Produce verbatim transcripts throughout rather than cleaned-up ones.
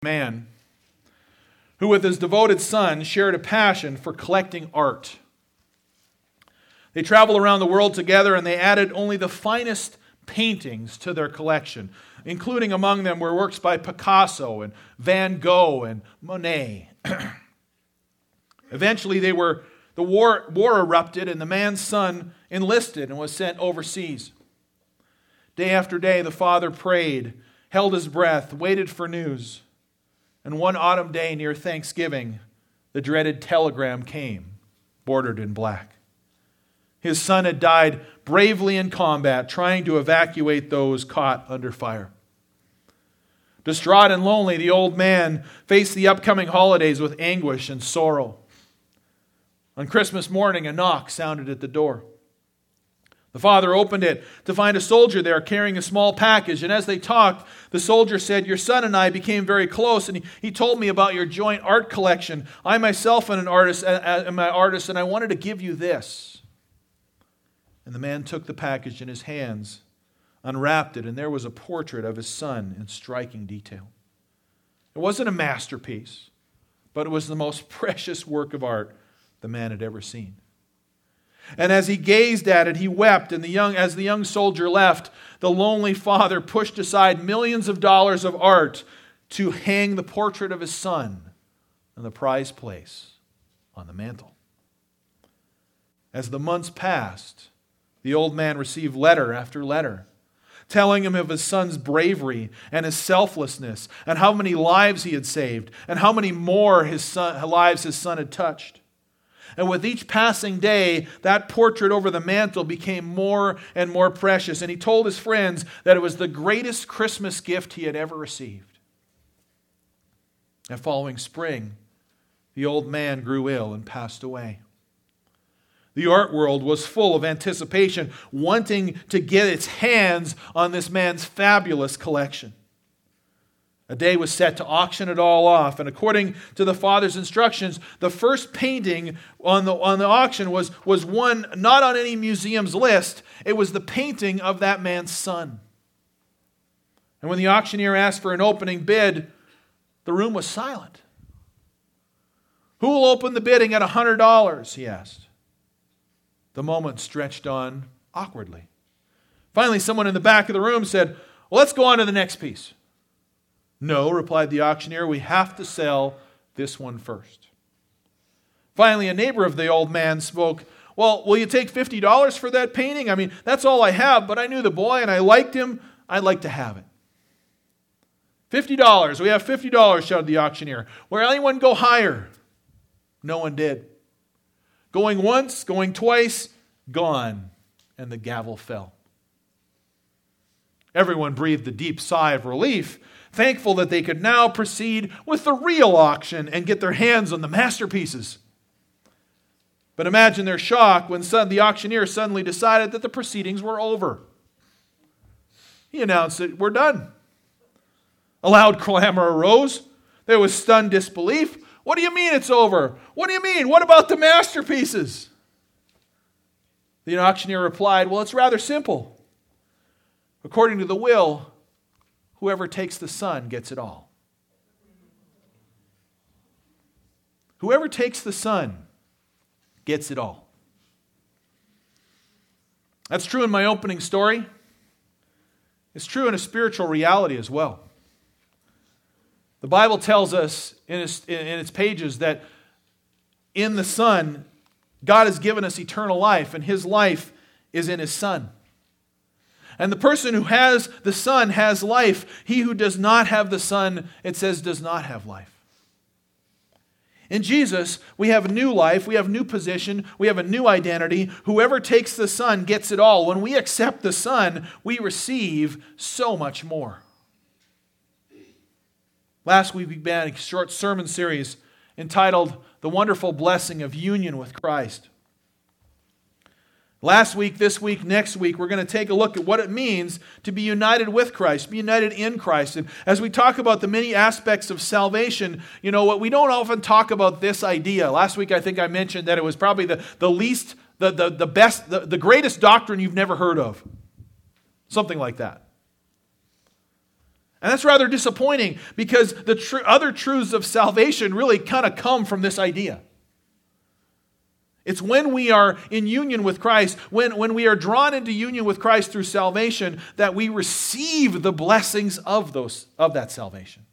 man who with his devoted son shared a passion for collecting art. They traveled around the world together and they added only the finest paintings to their collection, including among them were works by Picasso and Van Gogh and Monet. Eventually they were the war, war erupted and the man's son enlisted and was sent overseas. Day after day the father prayed, held his breath, waited for news. And one autumn day near Thanksgiving, the dreaded telegram came, bordered in black. His son had died bravely in combat, trying to evacuate those caught under fire. Distraught and lonely, the old man faced the upcoming holidays with anguish and sorrow. On Christmas morning, a knock sounded at the door. The father opened it to find a soldier there carrying a small package. And as they talked, the soldier said, "Your son and I became very close, and he, he told me about your joint art collection. I myself am an artist, am an artist, and I wanted to give you this." And the man took the package in his hands, unwrapped it, and there was a portrait of his son in striking detail. It wasn't a masterpiece, but it was the most precious work of art the man had ever seen. And as he gazed at it, he wept, and the young, as the young soldier left, the lonely father pushed aside millions of dollars of art to hang the portrait of his son in the prized place on the mantle. As the months passed, the old man received letter after letter, telling him of his son's bravery and his selflessness, and how many lives he had saved, and how many more his son, lives his son had touched. And with each passing day, that portrait over the mantle became more and more precious. And he told his friends that it was the greatest Christmas gift he had ever received. That following spring, the old man grew ill and passed away. The art world was full of anticipation, wanting to get its hands on this man's fabulous collection. A day was set to auction it all off, and according to the father's instructions, the first painting on the, on the auction was, was one not on any museum's list. It was the painting of that man's son. And when the auctioneer asked for an opening bid, the room was silent. "Who will open the bidding at one hundred dollars, he asked. The moment stretched on awkwardly. Finally, someone in the back of the room said, "Well, let's go on to the next piece." "No," replied the auctioneer, "we have to sell this one first." Finally, a neighbor of the old man spoke, "Well, will you take fifty dollars for that painting? I mean, that's all I have, but I knew the boy and I liked him. I'd like to have it." fifty dollars. "We have fifty dollars, shouted the auctioneer. "Will anyone go higher?" No one did. Going once, going twice, gone, and the gavel fell. Everyone breathed a deep sigh of relief, thankful that they could now proceed with the real auction and get their hands on the masterpieces. But imagine their shock when the auctioneer suddenly decided that the proceedings were over. He announced that we're done. A loud clamor arose. There was stunned disbelief. "What do you mean it's over? What do you mean? What about the masterpieces?" The auctioneer replied, "Well, it's rather simple. According to the will, whoever takes the son gets it all." Whoever takes the son gets it all. That's true in my opening story. It's true in a spiritual reality as well. The Bible tells us in its, in its pages that in the Son, God has given us eternal life, and His life is in His Son. And the person who has the Son has life. He who does not have the Son, it says, does not have life. In Jesus, we have a new life, we have a new position, we have a new identity. Whoever takes the Son gets it all. When we accept the Son, we receive so much more. Last week we began a short sermon series entitled The Wonderful Blessing of Union with Christ. Last week, this week, next week, we're going to take a look at what it means to be united with Christ, be united in Christ. And as we talk about the many aspects of salvation, you know what, we don't often talk about this idea. Last week, I think I mentioned that it was probably the, the least, the, the, the best, the, the greatest doctrine you've never heard of. Something like that. And that's rather disappointing because the tr- other truths of salvation really kind of come from this idea. It's when we are in union with Christ, when, when we are drawn into union with Christ through salvation, that we receive the blessings of those of that salvation.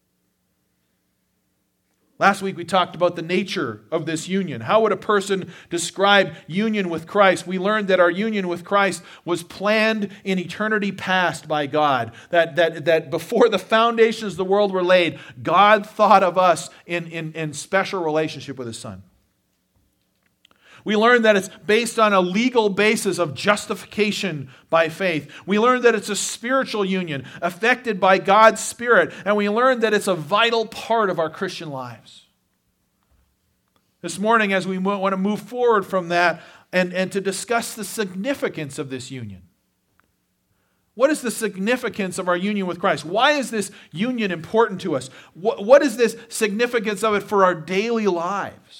Last week we talked about the nature of this union. How would a person describe union with Christ? We learned that our union with Christ was planned in eternity past by God. That, that, that before the foundations of the world were laid, God thought of us in, in, in special relationship with His Son. We learned that it's based on a legal basis of justification by faith. We learned that it's a spiritual union affected by God's Spirit. And we learned that it's a vital part of our Christian lives. This morning, as we want to move forward from that and, and to discuss the significance of this union. What is the significance of our union with Christ? Why is this union important to us? What, what is this significance of it for our daily lives?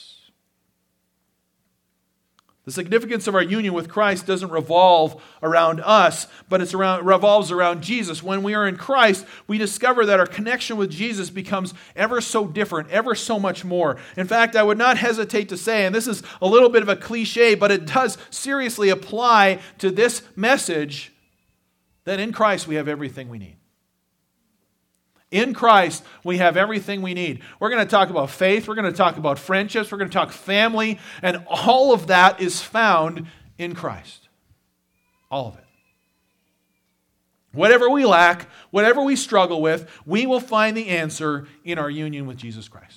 The significance of our union with Christ doesn't revolve around us, but it's around, it revolves around Jesus. When we are in Christ, we discover that our connection with Jesus becomes ever so different, ever so much more. In fact, I would not hesitate to say, and this is a little bit of a cliche, but it does seriously apply to this message, that in Christ we have everything we need. In Christ, we have everything we need. We're going to talk about faith. We're going to talk about friendships. We're going to talk family. And all of that is found in Christ. All of it. Whatever we lack, whatever we struggle with, we will find the answer in our union with Jesus Christ.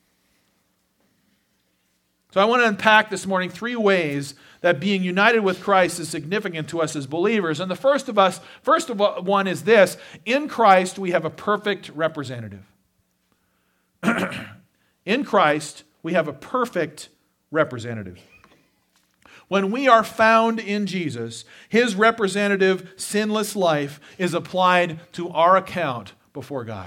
So I want to unpack this morning three ways that being united with Christ is significant to us as believers. And the first of us, first of all, one is this: in Christ we have a perfect representative. In Christ we have a perfect representative. When we are found in Jesus, His representative, sinless life is applied to our account before God.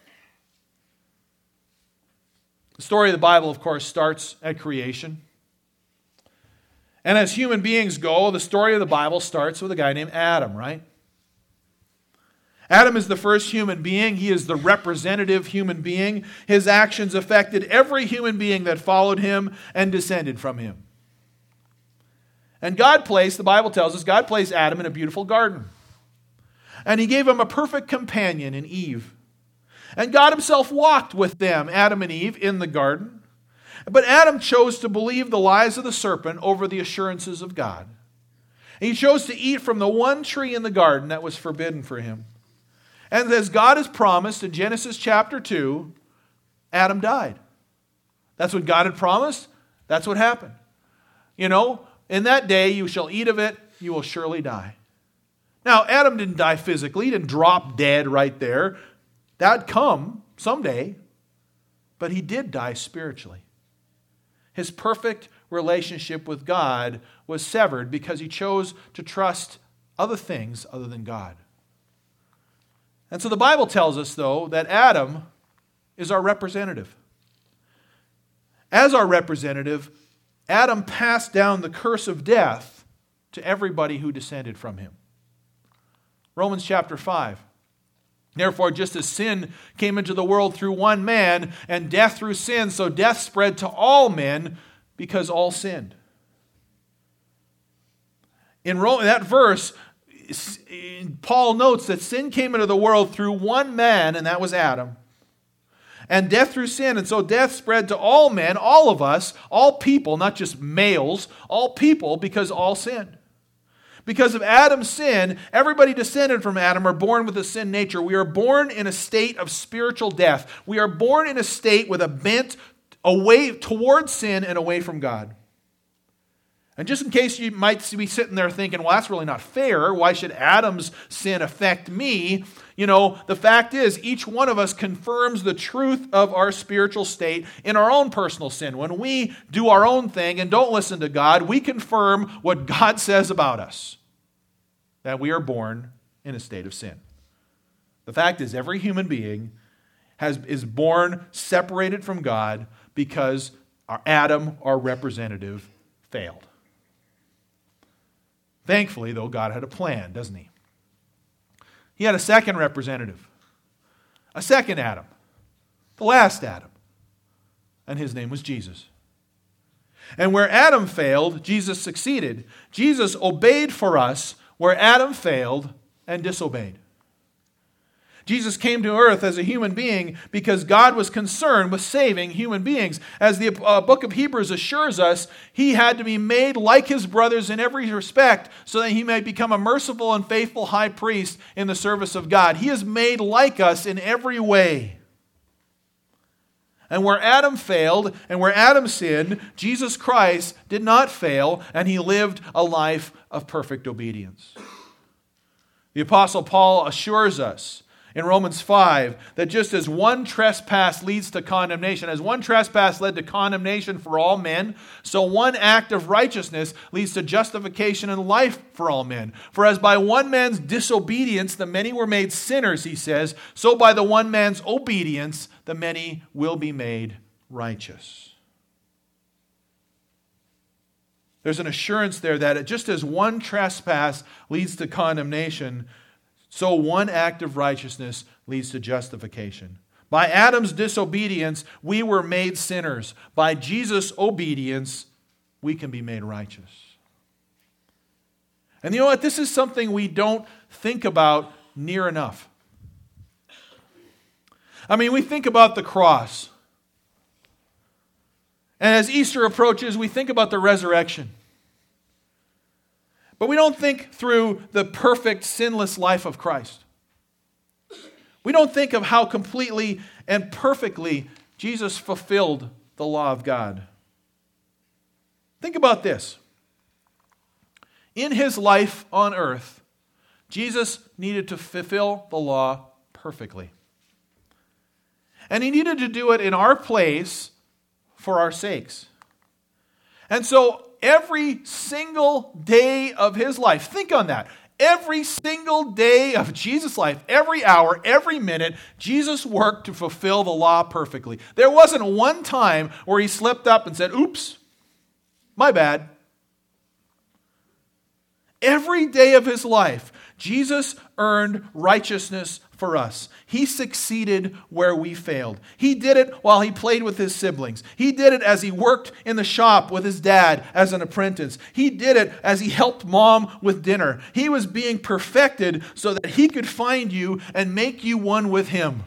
The story of the Bible, of course, starts at creation. And as human beings go, the story of the Bible starts with a guy named Adam, right? Adam is the first human being. He is the representative human being. His actions affected every human being that followed him and descended from him. And God placed, the Bible tells us, God placed Adam in a beautiful garden. And He gave him a perfect companion in Eve. And God Himself walked with them, Adam and Eve, in the garden. But Adam chose to believe the lies of the serpent over the assurances of God. And he chose to eat from the one tree in the garden that was forbidden for him. And as God has promised in Genesis chapter two, Adam died. That's what God had promised. That's what happened. You know, in that day you shall eat of it, you will surely die. Now, Adam didn't die physically. He didn't drop dead right there. That'd come someday, but he did die spiritually. His perfect relationship with God was severed because he chose to trust other things other than God. And so the Bible tells us, though, that Adam is our representative. As our representative, Adam passed down the curse of death to everybody who descended from him. Romans chapter five. Therefore, just as sin came into the world through one man, and death through sin, so death spread to all men because all sinned. In that verse, Paul notes that sin came into the world through one man, and that was Adam. And death through sin, and so death spread to all men, all of us, all people, not just males, all people, because all sinned. Because of Adam's sin, everybody descended from Adam are born with a sin nature. We are born in a state of spiritual death. We are born in a state with a bent away towards sin and away from God. And just in case you might be sitting there thinking, well, that's really not fair. Why should Adam's sin affect me? You know, the fact is, each one of us confirms the truth of our spiritual state in our own personal sin. When we do our own thing and don't listen to God, we confirm what God says about us, that we are born in a state of sin. The fact is, every human being has, is born separated from God because our Adam, our representative, failed. Thankfully, though, God had a plan, doesn't He? He had a second representative. a second Adam, the last Adam, and his name was Jesus. And where Adam failed, Jesus succeeded. Jesus obeyed for us where Adam failed and disobeyed. Jesus came to earth as a human being because God was concerned with saving human beings. As the uh, book of Hebrews assures us, he had to be made like his brothers in every respect so that he might become a merciful and faithful high priest in the service of God. He is made like us in every way. And where Adam failed and where Adam sinned, Jesus Christ did not fail, and he lived a life of perfect obedience. The Apostle Paul assures us in Romans five that just as one trespass leads to condemnation, as one trespass led to condemnation for all men, so one act of righteousness leads to justification and life for all men. For as by one man's disobedience the many were made sinners, he says, so by the one man's obedience the many will be made righteous. There's an assurance there that just as one trespass leads to condemnation, so one act of righteousness leads to justification. By Adam's disobedience, we were made sinners. By Jesus' obedience, we can be made righteous. And you know what? This is something we don't think about near enough. I mean, we think about the cross. And as Easter approaches, we think about the resurrection. But we don't think through the perfect, sinless life of Christ. We don't think of how completely and perfectly Jesus fulfilled the law of God. Think about this. In his life on earth, Jesus needed to fulfill the law perfectly. And he needed to do it in our place for our sakes. And so every single day of his life, think on that. Every single day of Jesus' life, every hour, every minute, Jesus worked to fulfill the law perfectly. There wasn't one time where he slipped up and said, oops, my bad. Every day of his life, Jesus earned righteousness for us. He succeeded where we failed. He did it while he played with his siblings. He did it as he worked in the shop with his dad as an apprentice. He did it as he helped mom with dinner. He was being perfected so that he could find you and make you one with him.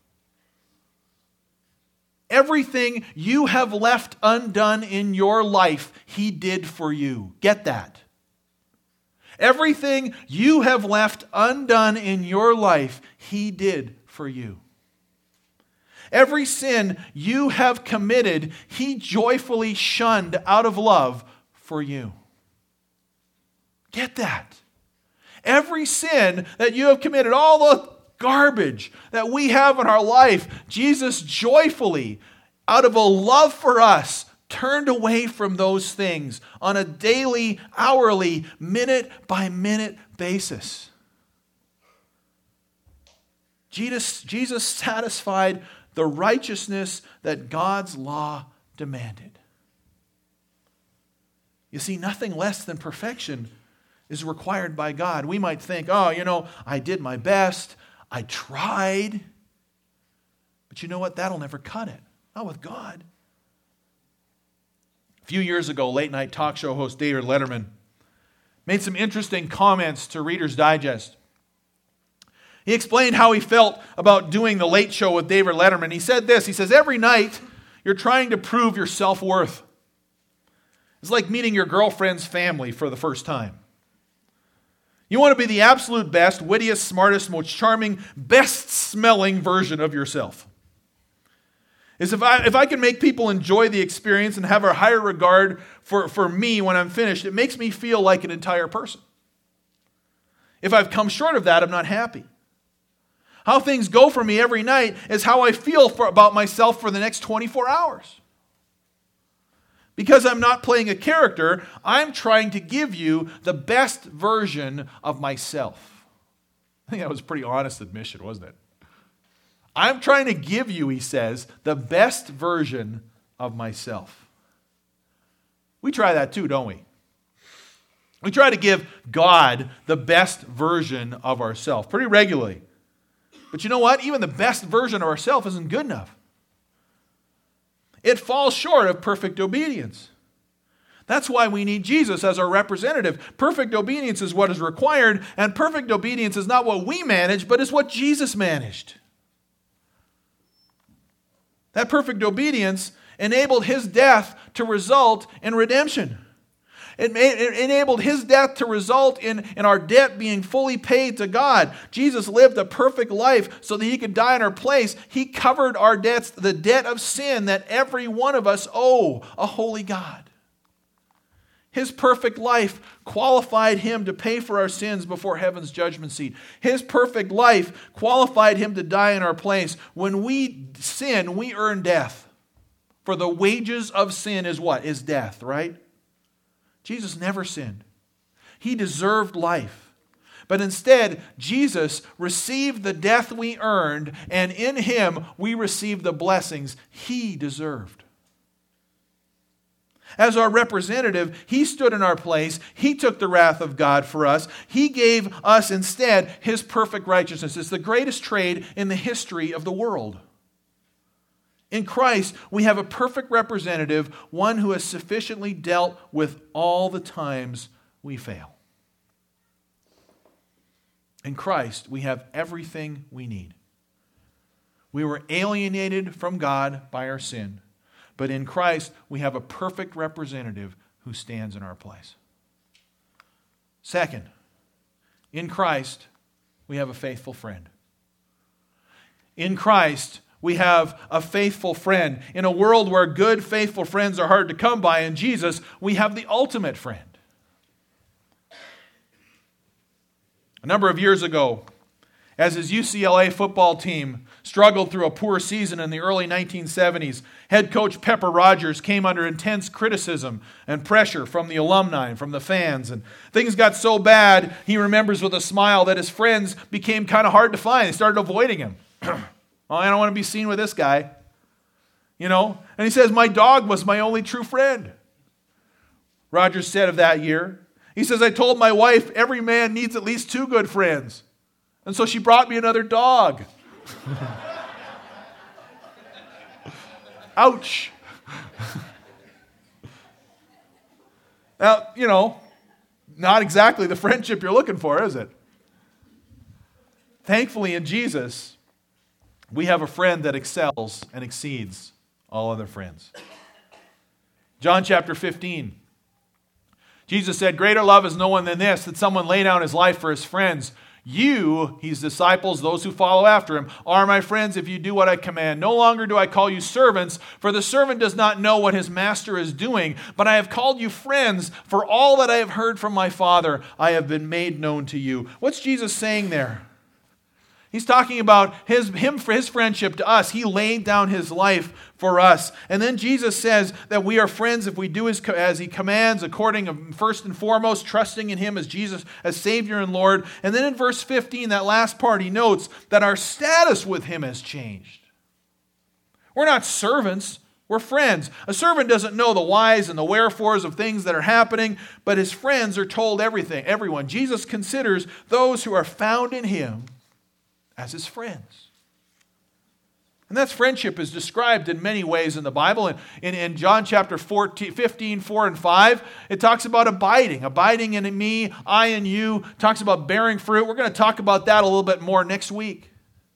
Everything you have left undone in your life, he did for you. Get that? Everything you have left undone in your life, he did for you. Every sin you have committed, he joyfully shunned out of love for you. Get that? Every sin that you have committed, all the garbage that we have in our life, Jesus joyfully, out of a love for us, turned away from those things on a daily, hourly, minute-by-minute basis. Jesus, Jesus satisfied the righteousness that God's law demanded. You see, nothing less than perfection is required by God. We might think, oh, you know, I did my best, I tried. But you know what? That'll never cut it. Not with God. A few years ago, late-night talk show host David Letterman made some interesting comments to Reader's Digest. He explained how he felt about doing the Late Show with David Letterman. He said this, he says, every night you're trying to prove your self-worth. It's like meeting your girlfriend's family for the first time. You want to be the absolute best, wittiest, smartest, most charming, best-smelling version of yourself. Is if I if I can make people enjoy the experience and have a higher regard for, for me when I'm finished, it makes me feel like an entire person. If I've come short of that, I'm not happy. How things go for me every night is how I feel for, about myself for the next twenty-four hours. Because I'm not playing a character, I'm trying to give you the best version of myself. I think that was a pretty honest admission, wasn't it? I'm trying to give you, he says, the best version of myself. We try that too, don't we? We try to give God the best version of ourselves pretty regularly. But you know what? Even the best version of ourselves isn't good enough. It falls short of perfect obedience. That's why we need Jesus as our representative. Perfect obedience is what is required, and perfect obedience is not what we manage, but is what Jesus managed. That perfect obedience enabled his death to result in redemption. It, made, it enabled his death to result in, in our debt being fully paid to God. Jesus lived a perfect life so that he could die in our place. He covered our debts, the debt of sin that every one of us owe a holy God. His perfect life qualified him to pay for our sins before heaven's judgment seat. His perfect life qualified him to die in our place. When we sin, we earn death. For the wages of sin is what? Is death, right? Jesus never sinned. He deserved life. But instead, Jesus received the death we earned, and in him we received the blessings he deserved. As our representative, he stood in our place. He took the wrath of God for us. He gave us instead his perfect righteousness. It's the greatest trade in the history of the world. In Christ, we have a perfect representative, one who has sufficiently dealt with all the times we fail. In Christ, we have everything we need. We were alienated from God by our sin. But in Christ, we have a perfect representative who stands in our place. Second, in Christ, we have a faithful friend. In Christ, we have a faithful friend. In a world where good, faithful friends are hard to come by, in Jesus, we have the ultimate friend. A number of years ago, as his U C L A football team struggled through a poor season in the early nineteen seventies, head coach Pepper Rogers came under intense criticism and pressure from the alumni and from the fans. And things got so bad, he remembers with a smile that his friends became kind of hard to find. They started avoiding him. Well, I don't want to be seen with this guy. You know? And he says, my dog was my only true friend. Rogers said of that year, he says, I told my wife every man needs at least two good friends. And so she brought me another dog. Ouch. Now, you know, not exactly the friendship you're looking for, is it? Thankfully, in Jesus, we have a friend that excels and exceeds all other friends. John chapter fifteen. Jesus said, greater love is no one than this, that someone lay down his life for his friends. You, his disciples, those who follow after him, are my friends if you do what I command. No longer do I call you servants, for the servant does not know what his master is doing. But I have called you friends, for all that I have heard from my Father, I have been made known to you. What's Jesus saying there? He's talking about his, him for his friendship to us. He laid down his life for us. And then Jesus says that we are friends if we do as, as he commands, according to first and foremost, trusting in him as Jesus, as Savior and Lord. And then in verse fifteen, that last part, he notes that our status with him has changed. We're not servants. We're friends. A servant doesn't know the whys and the wherefores of things that are happening, but his friends are told everything, everyone. Jesus considers those who are found in him as his friends. And that friendship is described in many ways in the Bible. In, in, in John chapter fourteen, fifteen, four and five, it talks about abiding. Abiding in me, I in you. It talks about bearing fruit. We're going to talk about that a little bit more next week.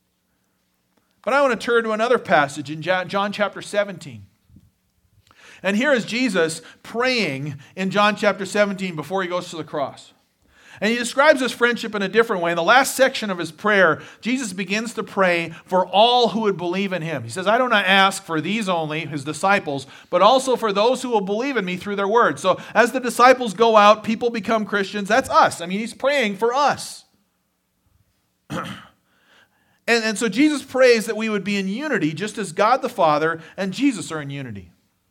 But I want to turn to another passage in John chapter seventeen. And here is Jesus praying in John chapter seventeen before he goes to the cross. And he describes this friendship in a different way. In the last section of his prayer, Jesus begins to pray for all who would believe in him. He says, I do not ask for these only, his disciples, but also for those who will believe in me through their word. So as the disciples go out, people become Christians. That's us. I mean, he's praying for us. and, and so Jesus prays that we would be in unity, just as God the Father and Jesus are in unity.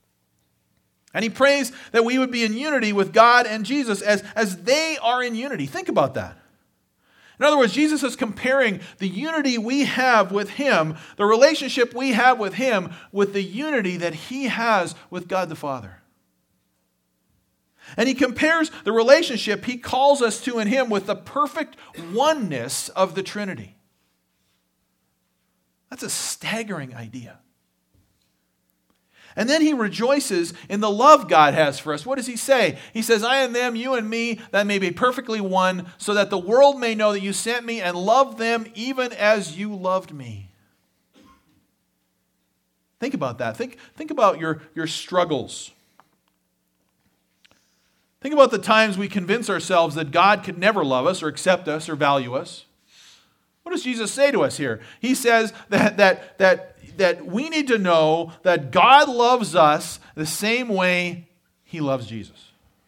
And he prays that we would be in unity with God and Jesus as, as they are in unity. Think about that. In other words, Jesus is comparing the unity we have with him, the relationship we have with him, with the unity that he has with God the Father. And he compares the relationship he calls us to in him with the perfect oneness of the Trinity. That's a staggering idea. And then he rejoices in the love God has for us. What does he say? He says, I and them, you and me, that may be perfectly one, so that the world may know that you sent me and loved them even as you loved me. Think about that. Think, think about your, your struggles. Think about the times we convince ourselves that God could never love us or accept us or value us. What does Jesus say to us here? He says that, that, that, that we need to know that God loves us the same way he loves Jesus.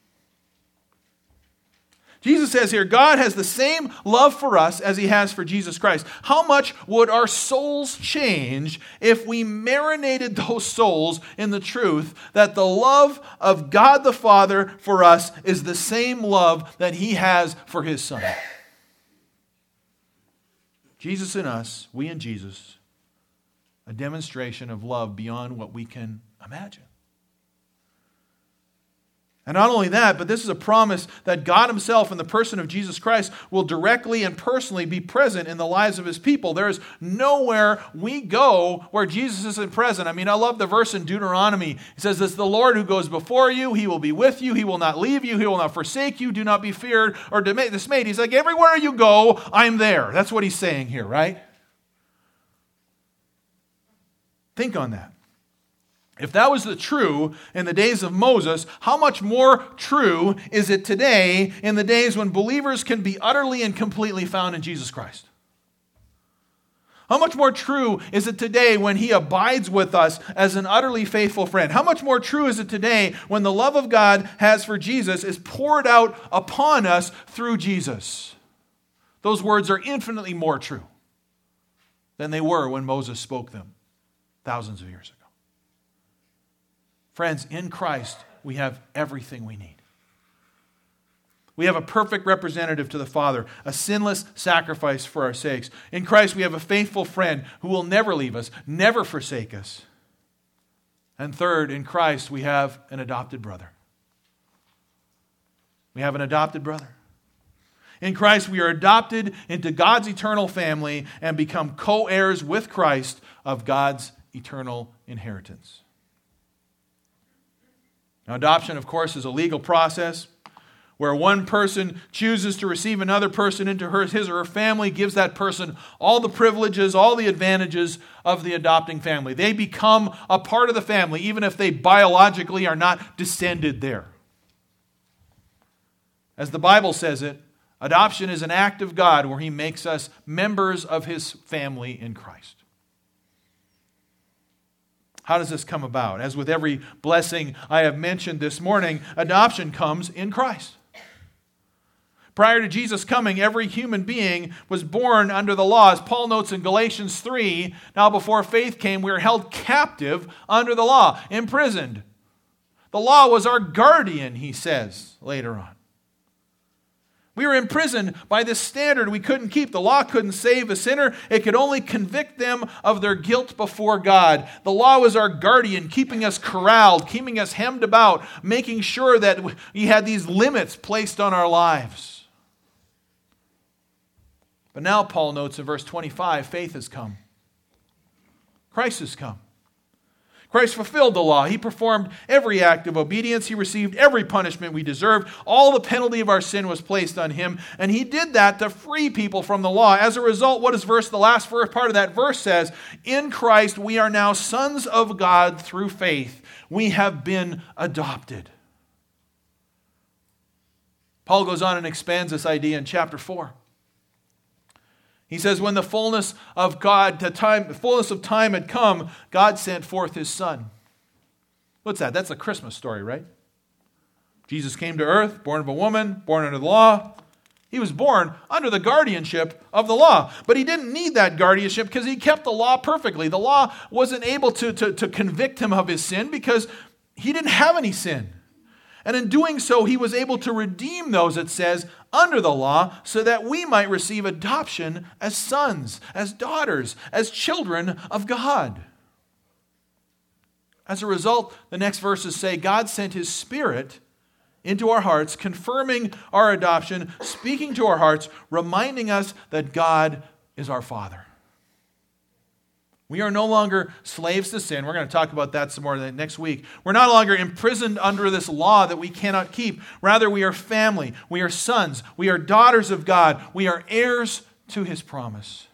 Jesus says here, God has the same love for us as he has for Jesus Christ. How much would our souls change if we marinated those souls in the truth that the love of God the Father for us is the same love that he has for his Son? Jesus in us, we in Jesus, a demonstration of love beyond what we can imagine. And not only that, but this is a promise that God himself in the person of Jesus Christ will directly and personally be present in the lives of his people. There is nowhere we go where Jesus isn't present. I mean, I love the verse in Deuteronomy. It says, it's the Lord who goes before you. He will be with you. He will not leave you. He will not forsake you. Do not be feared or dismayed. He's like, everywhere you go, I'm there. That's what he's saying here, right? Think on that. If that was the true in the days of Moses, how much more true is it today in the days when believers can be utterly and completely found in Jesus Christ? How much more true is it today when he abides with us as an utterly faithful friend? How much more true is it today when the love of God has for Jesus is poured out upon us through Jesus? Those words are infinitely more true than they were when Moses spoke them thousands of years ago. Friends, in Christ, we have everything we need. We have a perfect representative to the Father, a sinless sacrifice for our sakes. In Christ, we have a faithful friend who will never leave us, never forsake us. And third, in Christ, we have an adopted brother. We have an adopted brother. In Christ, we are adopted into God's eternal family and become co-heirs with Christ of God's eternal inheritance. Now, adoption, of course, is a legal process where one person chooses to receive another person into her, his or her family, gives that person all the privileges, all the advantages of the adopting family. They become a part of the family, even if they biologically are not descended there. As the Bible says it, adoption is an act of God where he makes us members of his family in Christ. How does this come about? As with every blessing I have mentioned this morning, adoption comes in Christ. Prior to Jesus coming, every human being was born under the law. As Paul notes in Galatians three, now before faith came, we were held captive under the law, imprisoned. The law was our guardian, he says later on. We were imprisoned by this standard we couldn't keep. The law couldn't save a sinner. It could only convict them of their guilt before God. The law was our guardian, keeping us corralled, keeping us hemmed about, making sure that we had these limits placed on our lives. But now Paul notes in verse twenty-five, faith has come. Christ has come. Christ fulfilled the law. He performed every act of obedience. He received every punishment we deserved. All the penalty of our sin was placed on him. And he did that to free people from the law. As a result, what does verse, the last part of that verse says? In Christ, we are now sons of God through faith. We have been adopted. Paul goes on and expands this idea in chapter four. He says, when the fullness of God, the time, the fullness of time had come, God sent forth his Son. What's that? That's a Christmas story, right? Jesus came to earth, born of a woman, born under the law. He was born under the guardianship of the law. But he didn't need that guardianship because he kept the law perfectly. The law wasn't able to, to, to convict him of his sin because he didn't have any sin. And in doing so, he was able to redeem those, it says, under the law, so that we might receive adoption as sons, as daughters, as children of God. As a result, the next verses say, God sent his Spirit into our hearts, confirming our adoption, speaking to our hearts, reminding us that God is our Father. We are no longer slaves to sin. We're going to talk about that some more next week. We're no longer imprisoned under this law that we cannot keep. Rather, we are family. We are sons. We are daughters of God. We are heirs to His promise.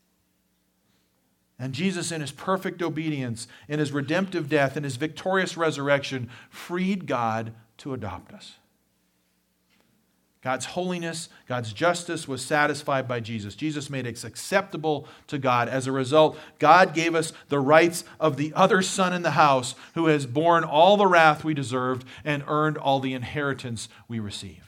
And Jesus, in His perfect obedience, in His redemptive death, in His victorious resurrection, freed God to adopt us. God's holiness, God's justice was satisfied by Jesus. Jesus made us acceptable to God. As a result, God gave us the rights of the other son in the house who has borne all the wrath we deserved and earned all the inheritance we receive.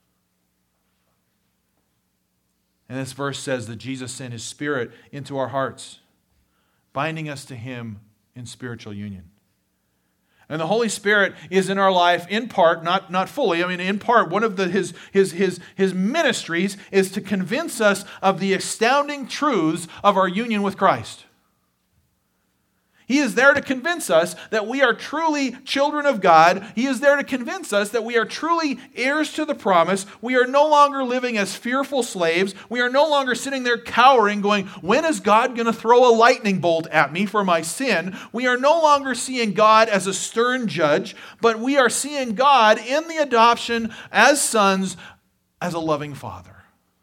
And this verse says that Jesus sent His Spirit into our hearts, binding us to Him in spiritual union. And the Holy Spirit is in our life in part, not, not fully, I mean in part, one of the, his, his, his, his ministries is to convince us of the astounding truths of our union with Christ. He is there to convince us that we are truly children of God. He is there to convince us that we are truly heirs to the promise. We are no longer living as fearful slaves. We are no longer sitting there cowering, going, when is God going to throw a lightning bolt at me for my sin? We are no longer seeing God as a stern judge, but we are seeing God in the adoption as sons, as a loving Father.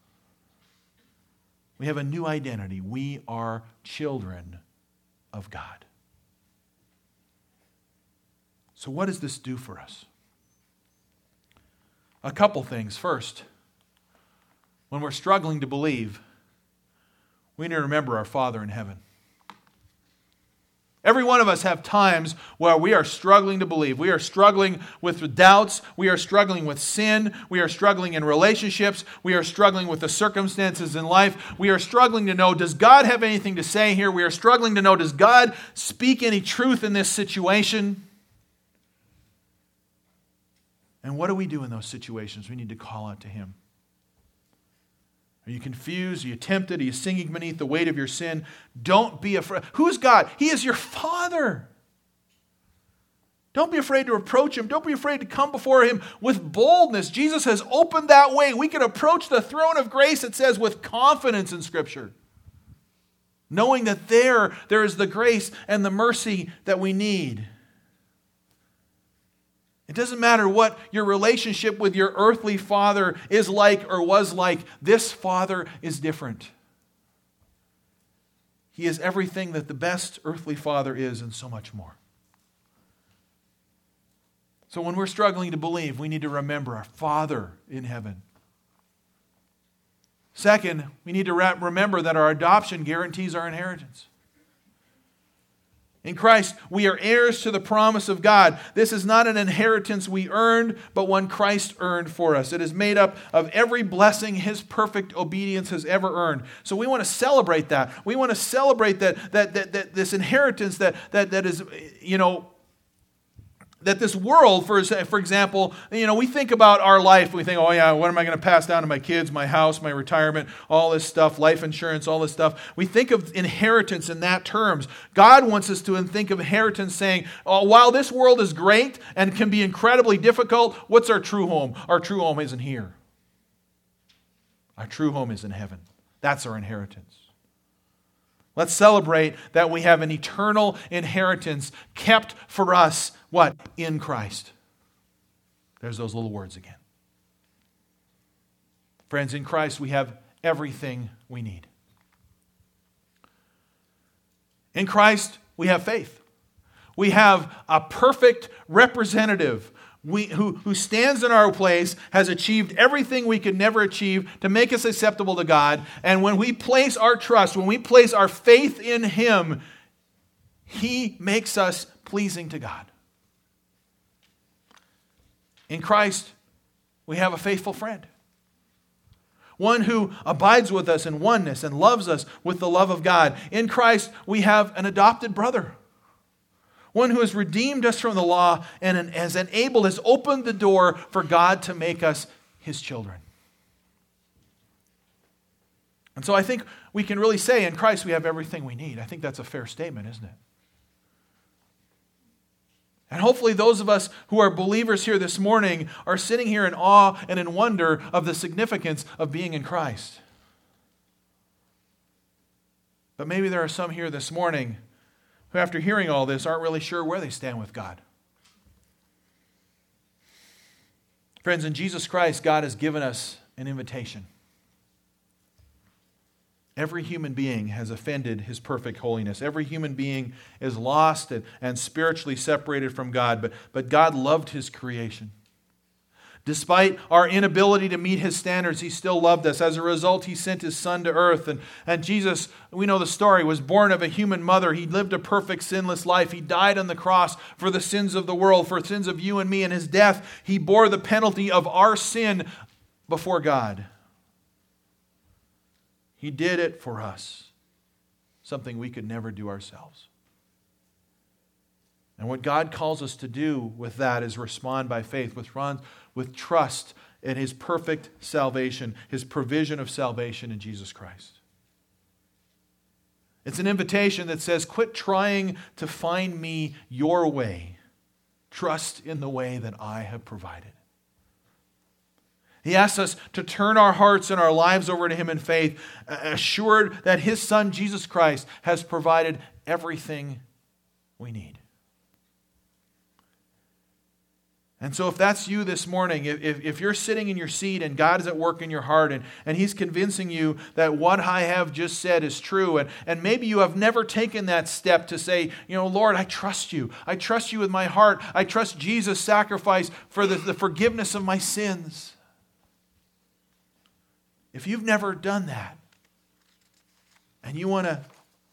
We have a new identity. We are children of God. So what does this do for us? A couple things. First, when we're struggling to believe, we need to remember our Father in heaven. Every one of us have times where we are struggling to believe. We are struggling with doubts. We are struggling with sin. We are struggling in relationships. We are struggling with the circumstances in life. We are struggling to know, does God have anything to say here? We are struggling to know, does God speak any truth in this situation? And what do we do in those situations? We need to call out to Him. Are you confused? Are you tempted? Are you sinking beneath the weight of your sin? Don't be afraid. Who's God? He is your Father. Don't be afraid to approach Him. Don't be afraid to come before Him with boldness. Jesus has opened that way. We can approach the throne of grace, it says, with confidence in Scripture. Knowing that there, there is the grace and the mercy that we need. It doesn't matter what your relationship with your earthly father is like or was like. This Father is different. He is everything that the best earthly father is and so much more. So when we're struggling to believe, we need to remember our Father in heaven. Second, we need to remember that our adoption guarantees our inheritance. In Christ, we are heirs to the promise of God. This is not an inheritance we earned, but one Christ earned for us. It is made up of every blessing His perfect obedience has ever earned. So we want to celebrate that. We want to celebrate that, that, that, that this inheritance that, that, that is, you know, that this world, for, for example, you know, we think about our life. We think, oh yeah, what am I going to pass down to my kids, my house, my retirement, all this stuff, life insurance, all this stuff. We think of inheritance in that terms. God wants us to think of inheritance saying, oh, while this world is great and can be incredibly difficult, what's our true home? Our true home isn't here. Our true home is in heaven. That's our inheritance. Let's celebrate that we have an eternal inheritance kept for us, what? In Christ. There's those little words again. Friends, in Christ we have everything we need. In Christ we have faith. We have a perfect representative We, who, who stands in our place, has achieved everything we could never achieve to make us acceptable to God. And when we place our trust, when we place our faith in Him, He makes us pleasing to God. In Christ, we have a faithful friend. One who abides with us in oneness and loves us with the love of God. In Christ, we have an adopted brother. One who has redeemed us from the law and has enabled, has opened the door for God to make us His children. And so I think we can really say in Christ we have everything we need. I think that's a fair statement, isn't it? And hopefully those of us who are believers here this morning are sitting here in awe and in wonder of the significance of being in Christ. But maybe there are some here this morning who, after hearing all this, aren't really sure where they stand with God. Friends, in Jesus Christ, God has given us an invitation. Every human being has offended His perfect holiness. Every human being is lost and, and spiritually separated from God, but, but God loved His creation. Despite our inability to meet His standards, He still loved us. As a result, He sent His Son to earth. And, and Jesus, we know the story, was born of a human mother. He lived a perfect, sinless life. He died on the cross for the sins of the world, for sins of you and me. In His death, He bore the penalty of our sin before God. He did it for us, something we could never do ourselves. And what God calls us to do with that is respond by faith, with, with trust in His perfect salvation, His provision of salvation in Jesus Christ. It's an invitation that says, quit trying to find me your way. Trust in the way that I have provided. He asks us to turn our hearts and our lives over to Him in faith, assured that His Son, Jesus Christ, has provided everything we need. And so if that's you this morning, if, if you're sitting in your seat and God is at work in your heart and, and He's convincing you that what I have just said is true, and, and maybe you have never taken that step to say, you know, Lord, I trust you. I trust you with my heart. I trust Jesus' sacrifice for the, the forgiveness of my sins. If you've never done that and you want to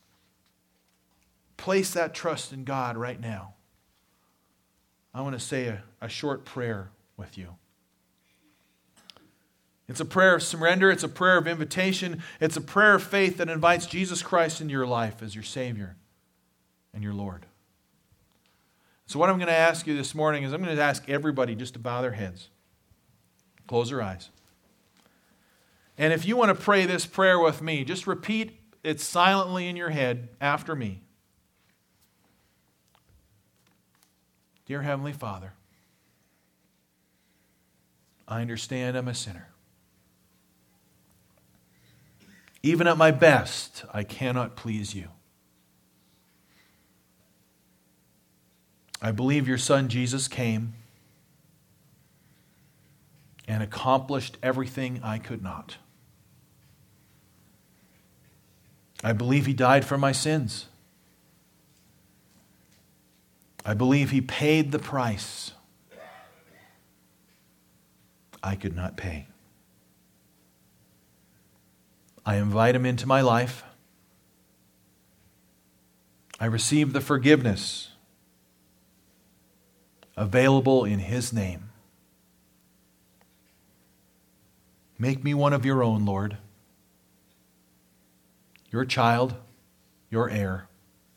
place that trust in God right now, I want to say a, a short prayer with you. It's a prayer of surrender. It's a prayer of invitation. It's a prayer of faith that invites Jesus Christ into your life as your Savior and your Lord. So what I'm going to ask you this morning is I'm going to ask everybody just to bow their heads. Close their eyes. And if you want to pray this prayer with me, just repeat it silently in your head after me. Dear Heavenly Father, I understand I'm a sinner. Even at my best, I cannot please you. I believe your Son Jesus came and accomplished everything I could not. I believe He died for my sins. I believe He paid the price I could not pay. I invite Him into my life. I receive the forgiveness available in His name. Make me one of your own, Lord. Your child, your heir.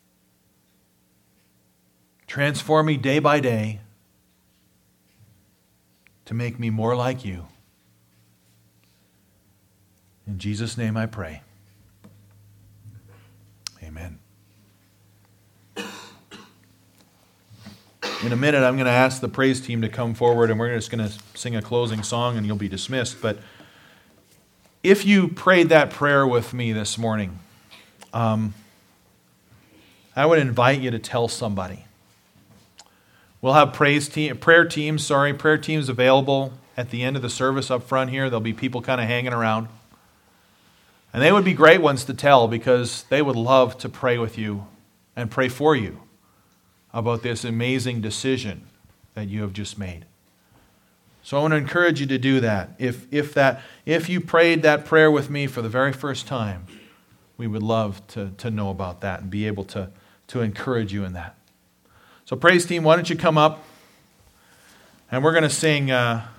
Transform me day by day to make me more like you. In Jesus' name I pray. Amen. In a minute, I'm going to ask the praise team to come forward, and we're just going to sing a closing song, and you'll be dismissed. But if you prayed that prayer with me this morning, um, I would invite you to tell somebody. We'll have praise team, prayer teams, sorry, prayer teams available at the end of the service up front here. There'll be people kind of hanging around. And they would be great ones to tell because they would love to pray with you and pray for you about this amazing decision that you have just made. So I want to encourage you to do that. If, if, that, if you prayed that prayer with me for the very first time, we would love to, to know about that and be able to, to encourage you in that. So praise team, why don't you come up? And we're going to sing... Uh,